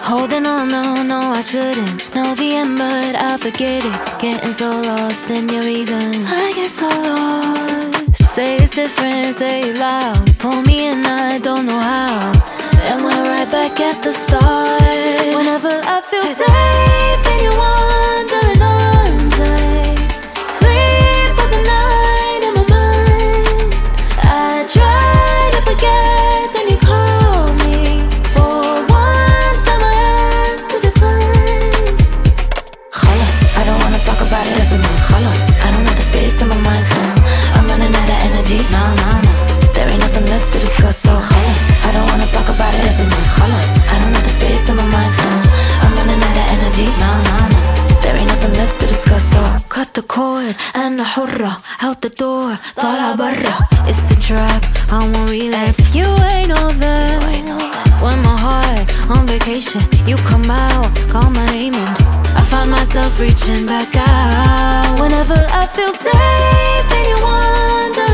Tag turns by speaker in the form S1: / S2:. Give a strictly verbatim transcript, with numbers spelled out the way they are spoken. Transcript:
S1: Holding on, no, no, I shouldn't know the end, but I forget it. Getting so lost in your reason, I get so lost. Say it's different, say it loud. Pull me in, I don't know how. And we're right back at the start. Whenever I feel safe and you're wandering arms, I sleep with the night in my mind. I try to forget, then you call me. For once I might have to decline. خلاص, I don't wanna talk about it, listen man. خلاص, I don't have the space in my mind, so I'm running out of energy. No, no, no, there ain't nothing left to discuss, so خلاص, I don't wanna talk about it, listen man. خلاص, I don't have the space in my mind, so I'm running out of energy. No, no, no, there ain't nothing left to discuss, so cut the cord, أنا حرة out the door, طالعة برا. It's a trap, I won't relapse. You ain't all there. When my heart on vacation, you come out, call my name and I find myself reaching back out. Whenever I feel safe and you wonder